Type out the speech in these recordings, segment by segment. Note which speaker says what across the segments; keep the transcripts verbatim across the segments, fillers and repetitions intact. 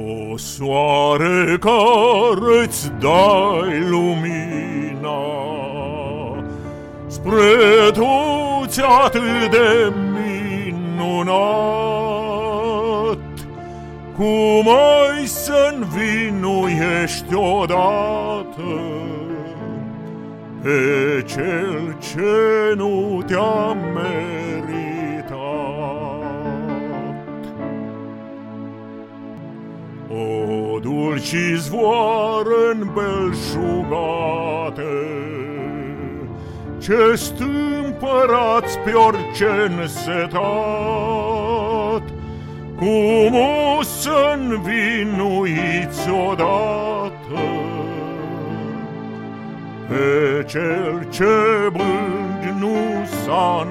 Speaker 1: O soare care-ți dai lumina spre toți atât de minunat, cum ai să-nvinuiești odată pe cel ce nu te-a meritat. O dulci zvoară-n belșugate, ce stâmpărați pe orice însetat, cum o să-nvinuiți odată pe cel ce blând nu s-a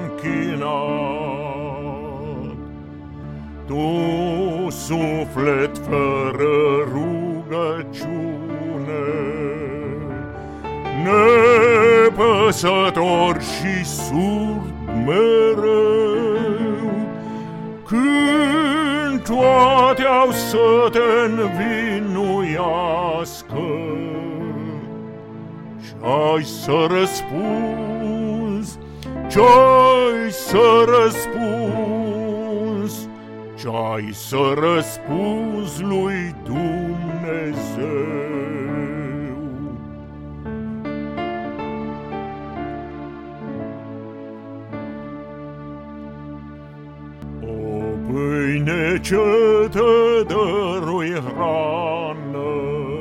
Speaker 1: închinat. Tu, suflet fără rugăciune, nepăsător și surd mereu, când toate au să te învinuiască, ce-ai să răspunzi, ce-ai să răspunzi, ce-ai să răspunzi lui Dumnezeu. O pâine ce te dărui hrană,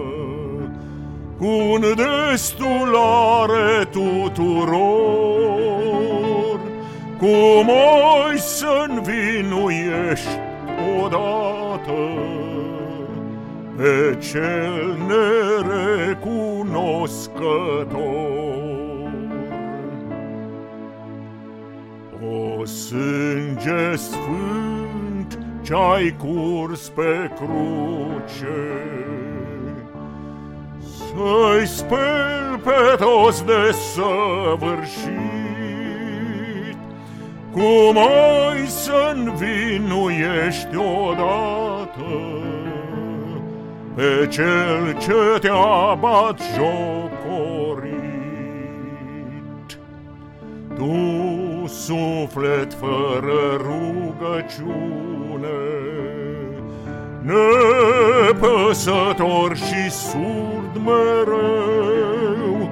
Speaker 1: cu-n destulare tuturor, cum ai să-nvinuiești odată pe cel nerecunoscător. O sânge sfânt ce-ai curs pe cruce, să-i speli pe toți de săvârșit, cum ai să-nvinuiești odată pe cel ce te-a batjocorit. Tu, suflet fără rugăciune, nepăsător și surd mereu,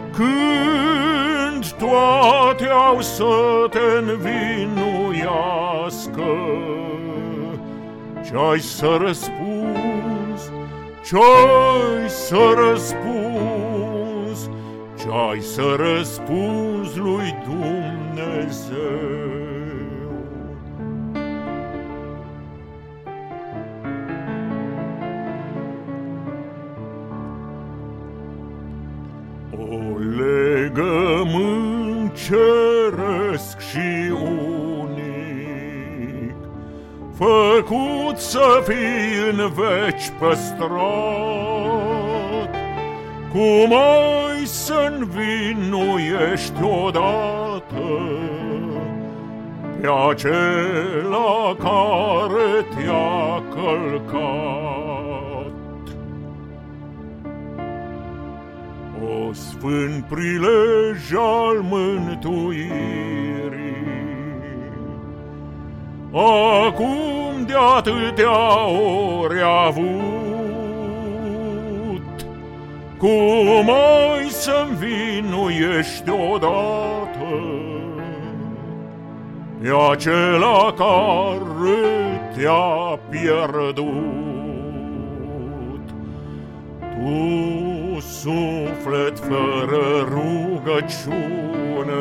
Speaker 1: când toate au să te învinuiască, ce-ai să răspunzi, ce-ai să răspunzi, ce-ai să răspunzi lui Dumnezeu. O legământ ceresc și unic, făcut să fii în veci păstrat, cum ai să-nvinuiești odată pe acela care te-a călcat. O sfânt prilej al mântuirii, acum de atâtea ori avut, cum ai să-nvinuiești odată pe acela care te-a pierdut. Tu, suflet fără rugăciune,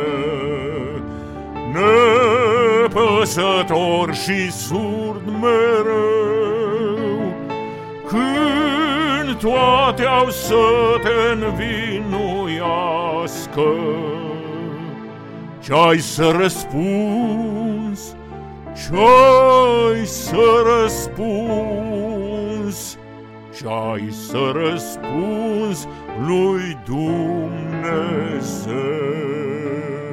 Speaker 1: nepăsător și surd mereu, când toate au să te învinuiască, ce-ai să răspunzi, ce-ai să răspunzi, ce-ai să răspunzi lui Dumnezeu.